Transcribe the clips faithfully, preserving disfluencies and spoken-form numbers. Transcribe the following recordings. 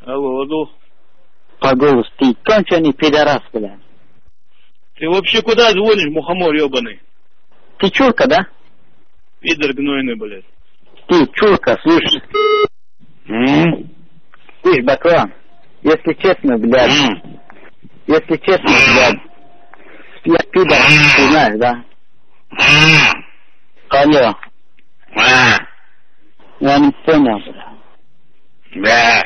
Алло, алло. По голосу. Ты конченый пидорас, блядь. Ты вообще куда звонишь, мухомор ебаный? Ты чурка, да? Пидор гнойный, блядь. Ты чурка, слышишь? Mm. Слышь, баклан, если честно, блядь, mm. если честно, блядь, я пидор, mm. ты знаешь, да? Mm. Алло. Mm. Я не понял, блядь. Да.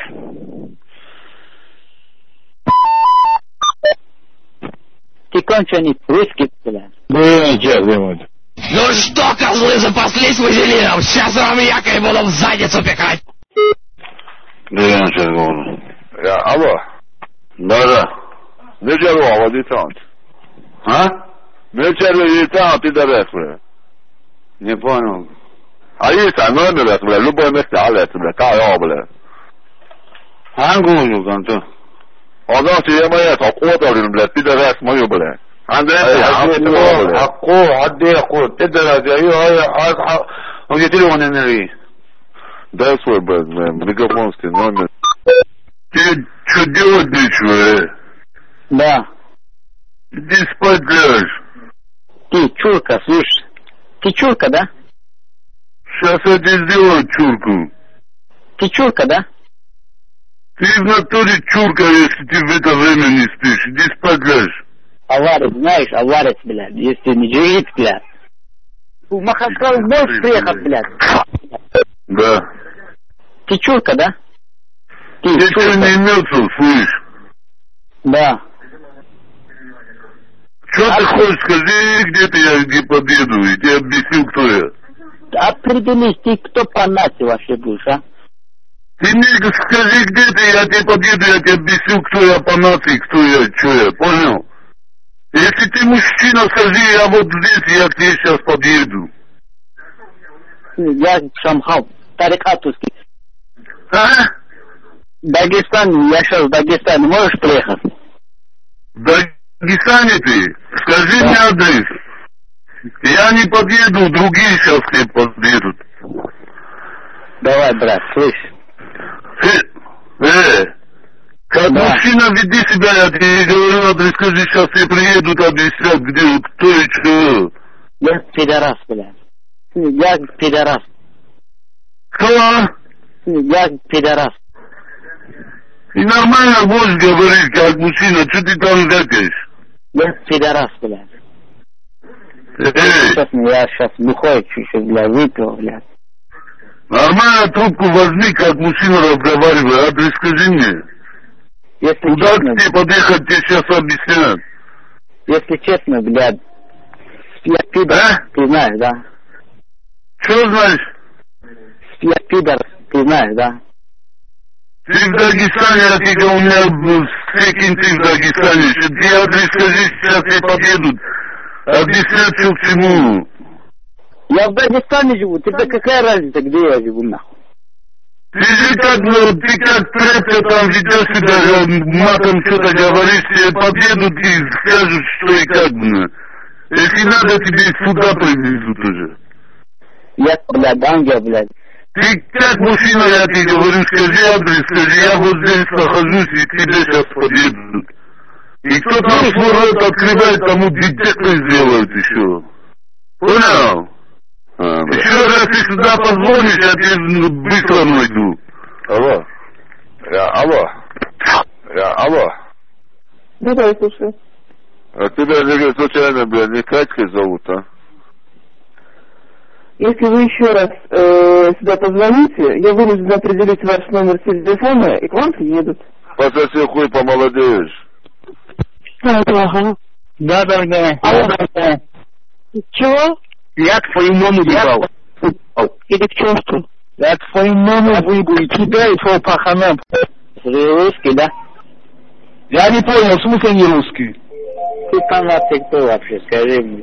Ты конченый русский, блядь. Блядь, я думаю. Ну что, козлы, запаслись вазелином? Сейчас вам якорь буду в задницу пихать. Да я сейчас говорю. Я, алло. Да-да. Не червал, водитант. А? Не червал, водитант, пидорас, бля. Не понял. А есть номер, бля, любое место, алет, бля, кайо, бля. Ангулю, канто. Одан тебе моя, окоталин, бля, пидорас мою, бля. Андрей, а ко, адде, ко, пидорас, я, я, я, он где телефон энергии? Дай свой, бля, мегафонский номер. Ты что делать нечего, э? Да. Иди спать ляжь. Ты чурка, слышишь? Ты чурка, да? Сейчас я тебе сделаю чурку. Ты чурка, да? Ты в натуре чурка, если ты в это время не спишь. Иди спать ляжь. Аварец, знаешь, аварец, блядь, если не жирит, блядь. В Махачкалу можешь приехать, блядь? Да. Ты чурка, да? Ты я чурка. что не имется, слышь? Да. Что а ты хочешь, скажи, где ты, я где подъеду, и тебе объясню, кто я. Определись, ты кто по нации вообще будешь, а? Ты мне скажи, где ты, я тебе подъеду, я тебе объясню, кто я по нации, кто я, что я, понял? Если ты мужчина, скажи, я вот здесь, я к тебе сейчас подъеду. Я Шамхал, Тарик Атуский. А? Дагестан, я сейчас в Дагестане, можешь приехать? В Дагестане ты? Скажи да. мне адрес. Я не подъеду, другие сейчас к тебе подъедут. Давай, брат, слышь. Э, э, как да. мужчина веди себя, я тебе говорю, адрес, скажи, сейчас тебе приедут, объяснят, где, кто и что. Я пидорас, блядь. Я пидорас. Кто? Я пидорас. И нормально будешь говорить, как мужчина, что ты там вякаешь? Я пидорас, блядь. Эй! Честно, я сейчас бухой чуть-чуть, блядь, выпил, блядь. Нормально трубку возьми, как мужчина разговаривай, адрес скажи мне. Если куда честно, к тебе подъехать, тебе сейчас объяснят. Если честно, блядь, я пидор, а? Ты знаешь, да? Что знаешь? Я пидор, ты знаешь, да? Ты в Дагестане, я тебе, у меня всякий ты в Дагестане. Ты адрес скажи, сейчас тебе подъедут. Объяснят, что к чему. Я в Дагестане живу, тебе какая разница, где я живу, нахуй? Ты же как, ну, ты как трепка там ведешь себя, матом что-то говоришь, тебе подъедут и скажут, что и как, ну. Если надо, тебе сюда привезут уже. Я, блядь, ангел, блядь. Ты как мужчина, я тебе говорю, скажи адрес, скажи, я вот здесь нахожусь, и тебе сейчас подъедут. И кто там свой рот открывает, тому детекторы сделают еще. Понял? А, еще раз ты сюда позвонишь, я тебе быстро найду. Алло. Я, алло. Я, алло. Да, да, я слушаю. А тебя не случайно, блядь, не Катькой зовут, а? Если вы еще раз э, сюда позвоните, я вынужден определить ваш номер телефона, и к вам приедут. Пососи хуй, помолодеешь. Да, да, да. Алло, да. Чего? Я к твоему маму ебал. Иди к черту. Я к твоему маму выебу и тебя, и твоего пахана. Ты русский, да? Я не понял, в смысле не русский? Ты фанат, ты кто вообще, скажи мне.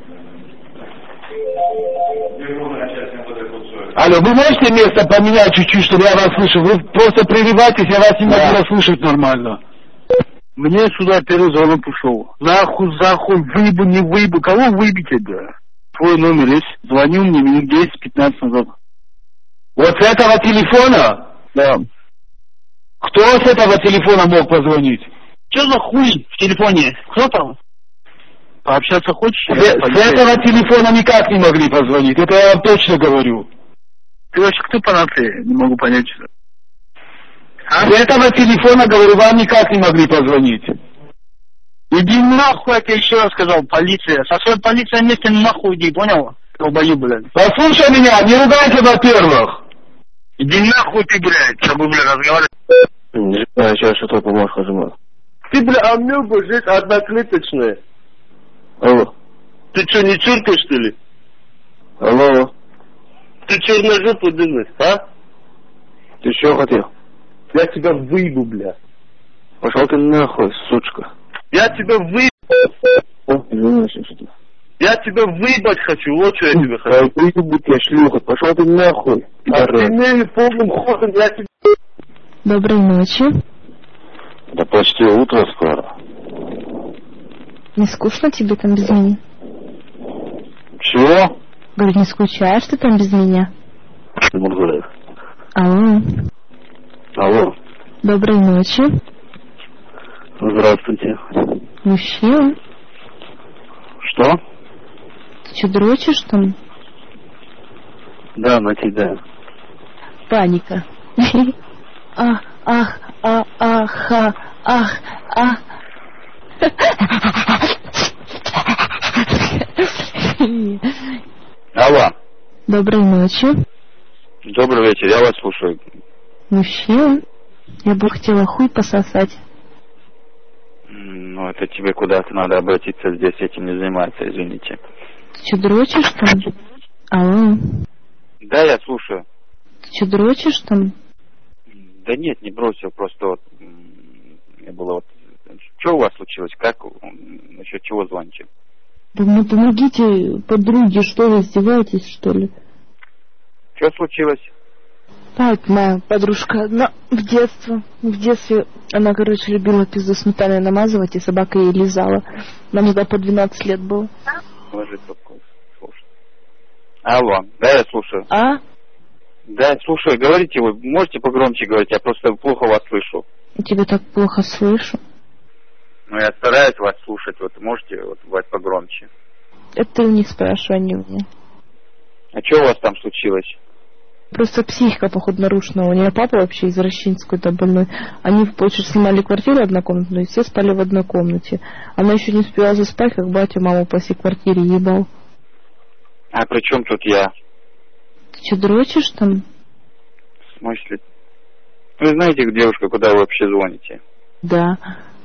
Алло, вы можете место поменять чуть-чуть, чтобы я вас слышал? Вы просто прерываетесь, я вас не могу да. расслышать нормально. Мне сюда первый звонок пришел. Нахуй, захуй, выебу, не выебу. Кого выебите, да? Твой номер есть. Звонил мне минут десять-пятнадцать назад. Вот с этого телефона? Да. Кто с этого телефона мог позвонить? Что за хуй в телефоне? Кто там? Пообщаться хочешь? С, с этого телефона никак не могли позвонить, это я вам точно говорю. Ты вообще кто по нации? Не могу понять, что. А? С этого телефона, говорю, вам никак не могли позвонить. Иди нахуй, я тебе еще раз сказал, полиция. Со своей полицией вместе нахуй иди, понял? Долбоёб, блядь. Послушай меня, не ругайся, во-первых. Иди нахуй ты, блядь, чтобы, блядь, разговаривать. Не знаю, сейчас что-то бумажку нажимал. Ты, бля, амеба, здесь одноклеточная. Алло. Ты что, не чурка, что ли? Алло. Ты черножопый дымный, а? Ты что хотел? Я тебя выебу, бля. Пошел ты нахуй, сучка. Я тебя выебу. Извини, что-то. Я тебя выебать хочу, вот что я тебе хочу. Выебу тебя, шлюха, пошел ты нахуй. А ты имею полным ходом, я тебе... Доброй ночи. Да почти утро скоро. Не скучно тебе там без меня? Чего? Говорю, не скучаешь ты там без меня? Мургулев. Алло. Алло. Доброй ночи. Здравствуйте. Мужчина? Что? Ты что, дрочишь там? Да, на тебя. Паника. Ах, ах, а, ах, а, ах, а. Алло. Доброй ночи. Добрый вечер, я вас слушаю. Мужчина? Я бы хотела хуй пососать. Ну, это тебе куда-то надо обратиться, здесь этим не заниматься, извините. Ты что, дрочишь там? Алло. Да, я слушаю. Ты что, дрочишь там? Да нет, не бросил, просто вот... Я было вот... Что у вас случилось? Как? Насчет чего звоните? Да ну помогите подруге, что вы, издеваетесь, что ли? Что случилось? Так, моя подружка одна в детстве, в детстве она, короче, любила пизду сметаной намазывать, и собака ей лизала. Нам тогда по двенадцать лет было. Ложи трубку, слушай. Алло, да, я слушаю. А? Да, слушаю, говорите вы, можете погромче говорить, я просто плохо вас слышу. Я тебя так плохо слышу. Ну, я стараюсь вас слушать, вот можете вот, бывать погромче. Это ты у них спрашивай, а не у меня. А что у вас там случилось? Просто психика, походу, нарушена. У нее папа вообще извращенец какой-то больной. Они, получается, снимали квартиру однокомнатную, и все спали в одной комнате. Она еще не успела заспать, как батя маму по всей квартире ебал. А при чем тут я? Ты что, дрочишь там? В смысле? Вы знаете, девушка, куда вы вообще звоните? Да.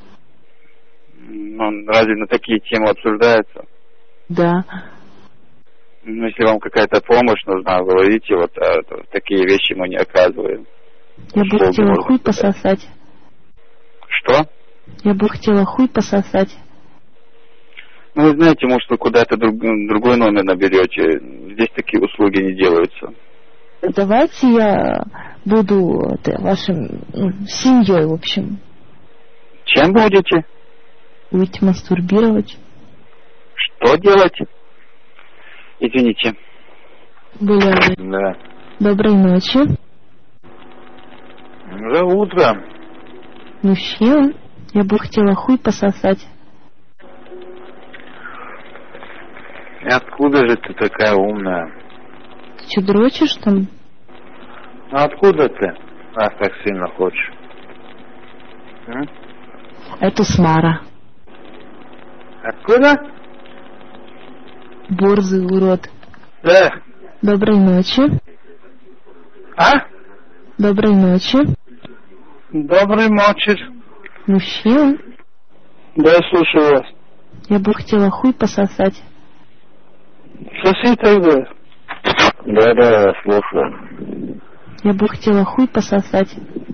Ну, разве на такие темы обсуждаются? Да. Ну, если вам какая-то помощь нужна, говорите, вот а, такие вещи мы не оказываем. Я бы хотела хуй пососать. Что? Я бы хотела хуй пососать. Ну, вы знаете, может, вы куда-то друг, другой номер наберете. Здесь такие услуги не делаются. Давайте я буду это, вашим ну, семьей, в общем. Чем будете? Будете мастурбировать. Что делать? Извините. Были. Да. Доброй ночи. Уже утро. Мужчина, я бы хотела хуй пососать. И откуда же ты такая умная? Ты что, дрочишь там? Ну откуда ты, раз так сильно хочешь? М? Это Смара. Откуда? Борзый урод. Да. Доброй ночи. А? Доброй ночи. Доброй ночи. Мужчина, Да, я слушаю вас. я бы хотела хуй пососать. Соси тогда. Да, да, слушаю. Я бы хотела хуй пососать.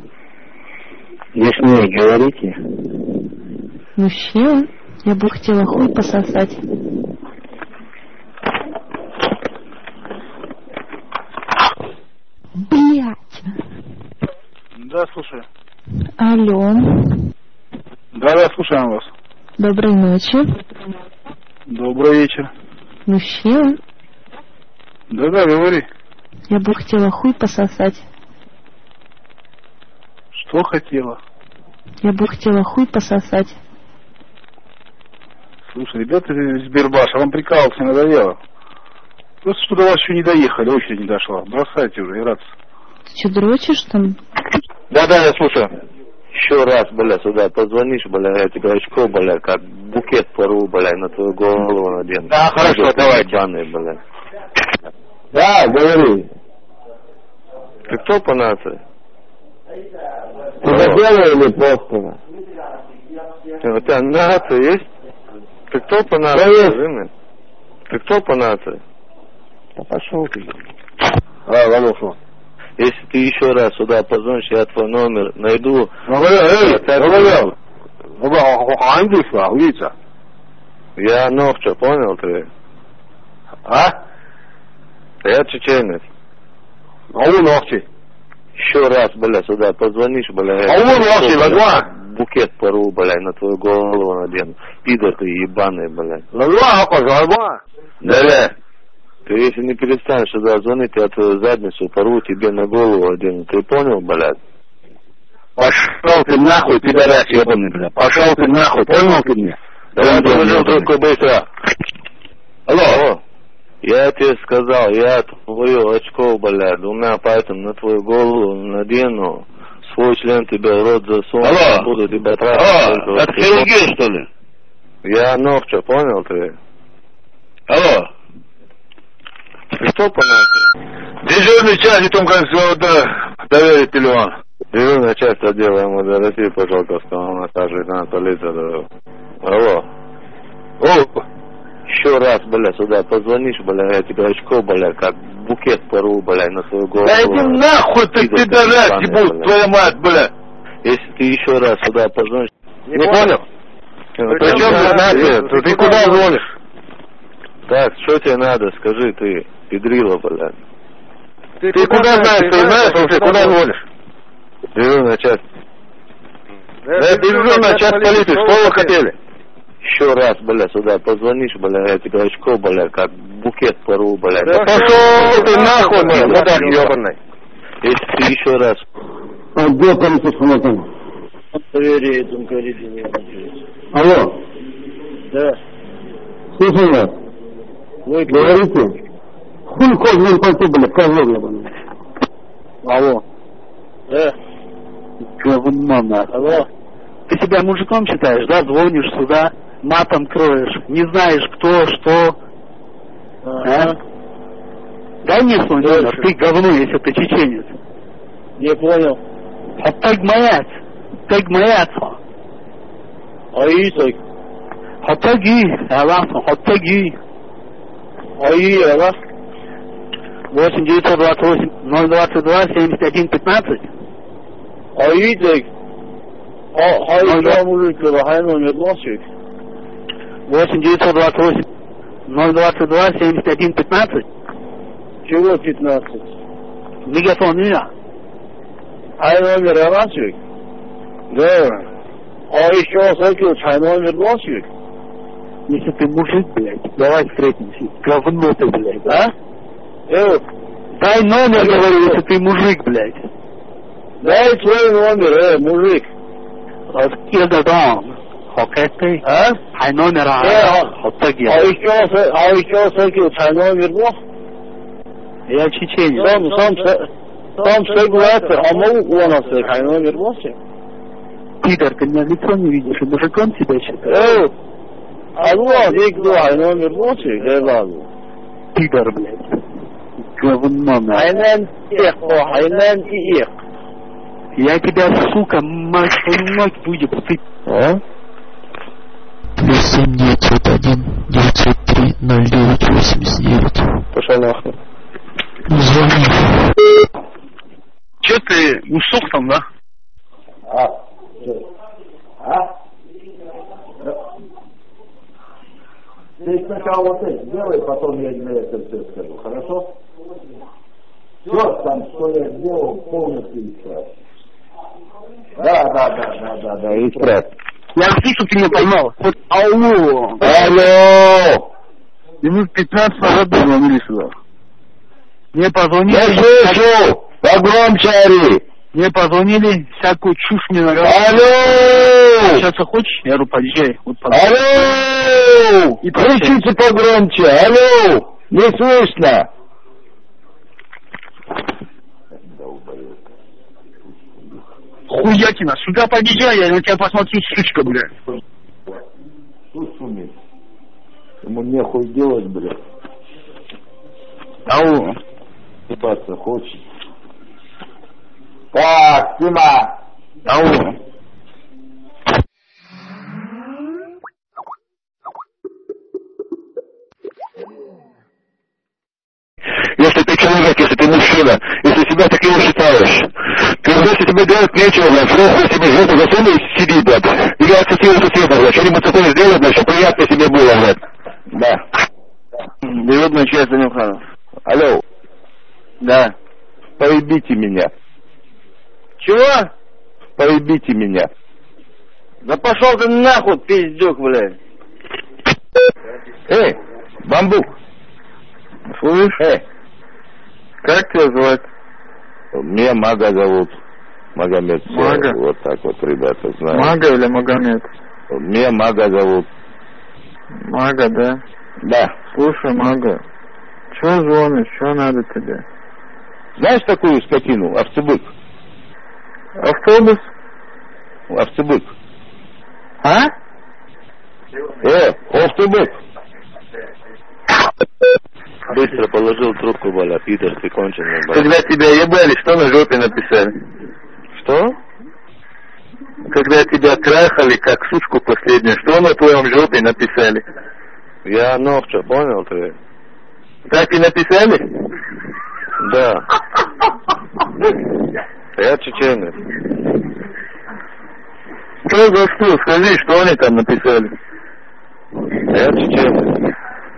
Яснее говорите. Мужчина, я бы хотела хуй пососать. Блять. Да, слушаю. Алло. Да, да, слушаем вас. Доброй ночи. Добрый вечер. Мужчина, Да, да, говори. я бы хотела хуй пососать. Что хотела? Я бы хотела хуй пососать. Слушай, ребята из Сбербаша, вам прикалываться не надоело? Просто что до вас еще не доехали, очередь не дошла. Бросайте уже, и рад. Ты что, дрочишь там? Да-да, я слушаю. Еще раз, бля, сюда позвонишь, бля, я тебе очко, бля, как букет порву, бля, на твою голову надену. Да, хорошо, давайте. Ебаный, бля. Да, говори. Ты кто по нации? Ты заделал или просто? У тебя нация есть? Ты кто по нации? Да, скажи мне? Ты кто по нации? Да пошел ты. А, Валюша. Если ты еще раз сюда позвонишь, я твой номер найду. Я Новча, понял ты? А? Я чеченец. А вы Новчи? Еще раз, бля, сюда позвонишь, бля. А вы Новчи, ладно? Букет порву, бля, на твою голову надену. Пидор ты ебаный, бля. Ладно, Да, ты если не перестанешь сюда звонить, я твою задницу порву тебе на голову одену. Ты понял, блядь? пошел ты нахуй, пидорас ебаный, бля. Пошел ты нахуй, понял ты меня? Давай положил трубку быстро. Алло. Алло. Я тебе сказал, я твою очко, блядь, двумя пальцами на твою голову надену. Свой член тебе в рот засуну. Алло. Буду тебя трахать. Алло, это Сергей, что ли? Я Новча, понял ты? Алло. Ты что по нахуй? Дежурный часть, том, как доверить телефон. Дежурная часть отдела МВД России по Жолковскому массажу лейтенант полиции. Алло. О. Еще раз, бля, сюда позвонишь, бля, я тебе очко, бля, как букет порву, бля, на свою голову. Да иди нахуй ты, пидорас, ебут, твоя мать, бля. Если ты еще раз сюда позвонишь... Не, не понял? Причем ты нахуй? Ты куда звонишь? Так, что тебе надо, скажи ты, педрила, блядь. Ты, ты куда знаешь, ты знаешь, вообще, куда звонишь? Дежурная часть. Да, дежурная часть полиции, что вы хотели? Еще раз, бля, сюда позвонишь, бля, я тебе очко, бля, как букет порву, бля. Да пошел ты нахуй, бля, мудак ебаный. Если ты еще раз... А где полиция? Проверяет, он говорит, не работает. Алло. Да. Слушай вас. Вы говорите? Хуй козлин пойти, блядь, козлин ебаный. Алло. Да. Говно нахуй. Алло. Ты себя мужиком считаешь, да? Звонишь сюда, матом кроешь, не знаешь кто, что. Ага. А? Дай мне свой номер, ты говно, если ты чеченец. Не понял. Хаттагмаят. Хаттагмаят. Ай, так. Хаттаги. Аллаху, хаттаги. Ай, Аллах. восемь девятьсот двадцать восемь ноль двадцать два семьдесят один пятнадцать. Ай, так. Ай, я мужик, хай номер носик. восемь девятьсот двадцать восемь ноль двадцать два семьдесят один пятнадцать. Чего пятнадцать? Мегафон меня. Хай номер носик? Да. А еще сокил, хай номер носик? Если ты мужик, блядь, давай встретимся. Говно ты, блядь. А? Э, дай номер, говорю, если ты мужик, блядь. Дай свой номер, э, мужик. Раскидадам. Хокеты. А? Хай номер, а? Хоттаги. А еще, а еще сокил, хай номер нос? Я чеченец. Сам, сам, сам согласен, а могу клонаться, хай номер носик? Пидор, ты меня лицо не видишь, и мужиком себя считаешь? Э, алло, никто, хай номер носик, дай ладно. Пидор, блядь. Говно, нахуй. Хайнен их, о, хайнен и их. Я тебя, сука, мать, мать, выебу, ты... А? Плюс семь девятьсот один девятьсот три ноль девять восемьдесят девять. Пошел нахуй. Звони. Че ты, усох там, да? А? А? Ты сначала вот это сделай, потом я тебе это все скажу, хорошо? Все там, что я сделал, полностью исправь. Да, да, да, да, да, да, исправь. Я слышу, ты не поймал. Алло. Алло! Минут пятнадцать назад звонили сюда. Мне позвонили. Я слышу! Погромче ори! Мне позвонили, всякую чушь мне наговорили. Алло! Сейчас хочешь? Я говорю, подъезжай. Вот, алло! И кричите погромче, алло! Не слышно! Хуякина, сюда подъезжай, я на тебя посмотрю, сучка, блядь. Что шумит? Ему нехуй делать, блядь. Ау. Ебаться хочет. Так, Тима. Ау. Если ты человек, если ты мужчина, если себя таким считаешь, ты если тебе делать нечего, блядь, просто себе жопу засунул и сиди, блядь. Или отсоси соседа, блядь, что-нибудь такое сделать, блядь, чтобы приятно себе было, блядь. Да. Природная часть Занюханов. Алло. Да. Поебите меня. Чего? Поебите меня. Да пошел ты нахуй, пиздюк, блядь. Эй, бамбук. Слышь? Эй. Как тебя звать? Меня Мага зовут. Магомед. Мага? Вот так вот, ребята, знают. Мага или Магомед? Меня Мага зовут. Мага, да? Да. Слушай, Мага, чё звонишь, чё надо тебе? Знаешь такую скотину? Овцебык. Автобус? Овцебык. А? Э, овцебык. Быстро положил трубку, бля, пидор, ты конченый, бля. Когда тебя ебали, что на жопе написали? Что? Когда тебя трахали, как сучку последнюю, что на твоем жопе написали? Я Новча, понял ты? Так и написали? Да. Я чеченец. Что за что? Скажи, что они там написали? Я чеченец.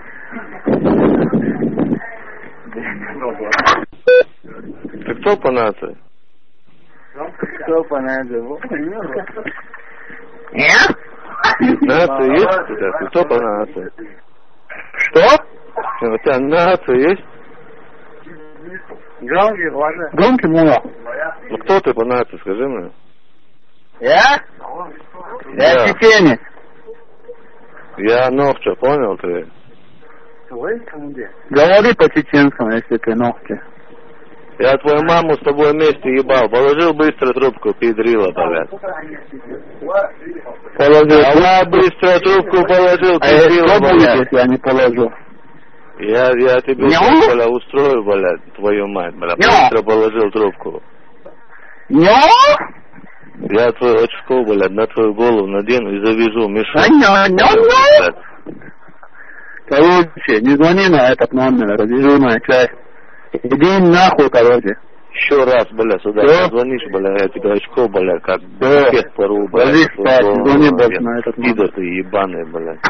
Ты кто по нации? Кто по нации? Нация есть у тебя? Ты кто по нации? Что? У тебя нация есть? Громкий, ладно. Громкий, мула. Ну кто ты по нации, скажи мне? Я? Я Да. чеченец. Я Новча, понял ты? Говори по-чеченскому, если ты ногти. Я твою маму с тобой вместе ебал. Положил быстро трубку, пидрила, блядь. Положил. А быстро трубку положил, А я пидрила, что будет, блядь. если я не положу? Я, я тебе, Нё? бля, устрою, блядь, твою мать, бля. Нё? Быстро положил трубку. Нё? Я твое очко, блядь, на твою голову надену и завяжу мешок. А нё, нё, нё? Короче, не звони на этот номер, разъезженная часть. Иди нахуй, короче. Еще раз, бля, сюда Да? позвонишь, бля, я тебе очко, бля, как Да. букет пору, бля. Ложись на твою спать, голову, не звони больше блядь. на этот Пидор номер. ты ебаный, бля.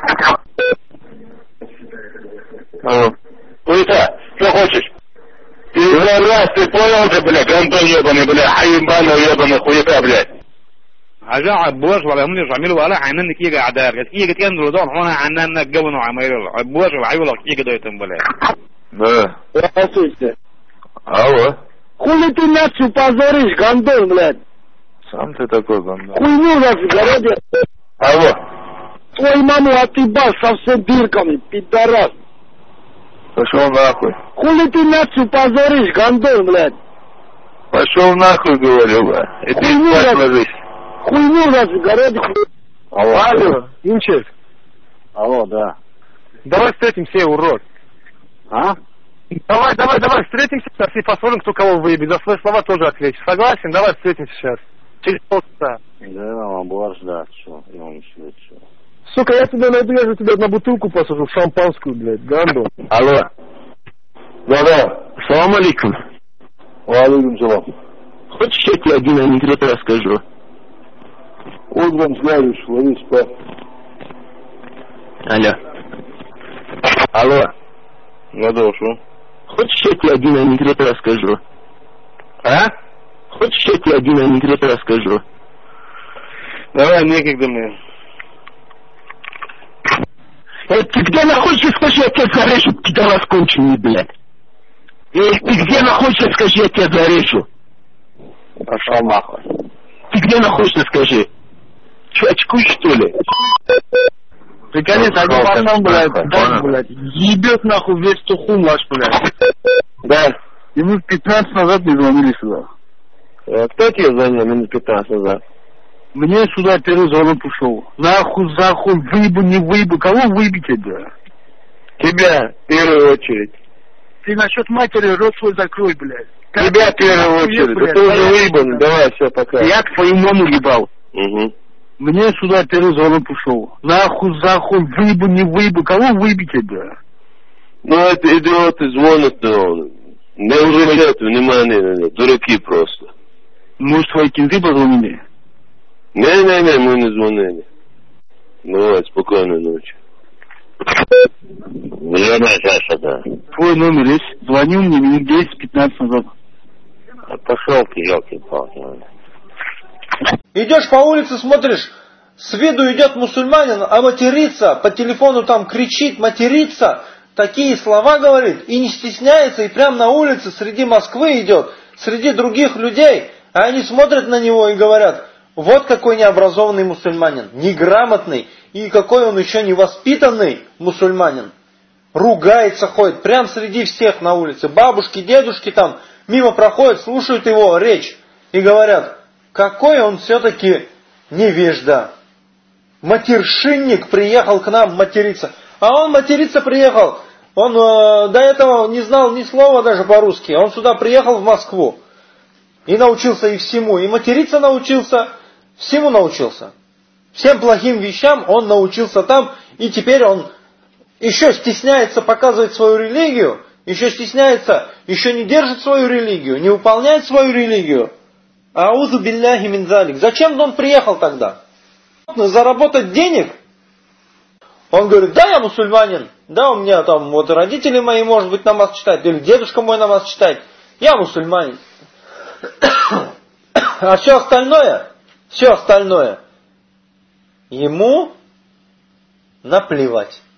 Алло. Хуета, что хочешь? Ты раз, ты понял же, бля, гандон ебаный, бля, хаимбаный ебаный, хуета, блядь. عجا عبواش ولا مني جميل ولا حنان كيجا عدار كيجا كان رضان هنا حنان الجبن وعمير عبواش وعيولا كيجا دويتم بلا Да. Здравствуйте. Алло. Хули ты нацию позоришь, гандон, блядь? Сам ты такой гандон. Хуйню у нас в городе. Алло. Твою маму отъебал со всеми бирками, пидорас. Пошел нахуй. Хули ты нацию позоришь, гандон, блядь? Пошел нахуй, говорю, бля. Иди Хуйню спать раз- ложись. Хуйню у нас в городе. Алло. Алло, Инчик, Алло, да. давай встретимся, урод. А? Давай, давай, давай, встретимся сейчас и посмотрим, кто кого выебет. За свои слова тоже ответишь. Согласен? Давай встретимся сейчас. Через полчаса. Да, вам была ждать, что? Я вам еще что? Сука, я тебя найду, я же тебя на бутылку посажу, в шампанскую, блядь, гандон. Алло. Да-да. Салам алейкум. Валикум салам. Хочешь, я тебе один анекдот расскажу? Утром сгоришь, ложись спать. Алло. Алло. На душу. Хочешь, я тебе один анекдот расскажу? А? Хочешь, я тебе один анекдот расскажу? Давай, некогда мне. Э, ты где находишься, скажи, я тебя зарежу, пидорас конченый, блядь. Э, ты где находишься, скажи, я тебя зарежу. Пошел нахуй. Ты где находишься, скажи? Че, очкуешь, что ли? Приколись, один пацан, блядь, да, блядь, ебет нахуй весь тухум ваш, блядь. Да. Минут пятнадцать назад мне звонили сюда. А кто тебе звонил минут пятнадцать назад? Мне сюда первый звонок ушел. Нахуй, захуй, выебу, не выебу. Кого выебите, да? Тебя, в первую очередь. Ты насчет матери рот свой закрой, блядь. Тебя в первую очередь. Да ты уже выебан. Давай, все, пока. Я к твоему маму ебал. Угу. Мне сюда первый звонок ушел. Нахуй, захуй, выебу, не выебу. Кого выебите, да? Ну, это идиоты звонят, но не уделяют внимания, дураки просто. Может, твои кенты позвонили? Не-не-не, мы не звонили. Давай, спокойной ночи. Миллионная чаша, да. Твой номер есть? Звонил мне минут десять-пятнадцать назад. А пошел ты, елки-палки. Идешь по улице, смотришь, с виду идет мусульманин, а матерится, по телефону там кричит, матерится, такие слова говорит, и не стесняется, и прямо на улице среди Москвы идет, среди других людей, а они смотрят на него и говорят, вот какой необразованный мусульманин, неграмотный, и какой он еще невоспитанный мусульманин. Ругается, ходит, прямо среди всех на улице. Бабушки, дедушки там мимо проходят, слушают его речь и говорят, какой он все-таки невежда. Матершинник приехал к нам материться. А он материться приехал. Он э, до этого не знал ни слова даже по-русски. Он сюда приехал в Москву. И научился и всему. И материться научился. Всему научился. Всем плохим вещам он научился там. И теперь он еще стесняется показывать свою религию. Еще стесняется, еще не держит свою религию. Не выполняет свою религию. Аузу билляхи мин залик. Зачем он приехал тогда? Заработать денег? Он говорит, да, я мусульманин. Да, у меня там вот родители мои, может быть, намаз читают. Или дедушка мой намаз читает. Я мусульманин. А все остальное, все остальное, ему наплевать.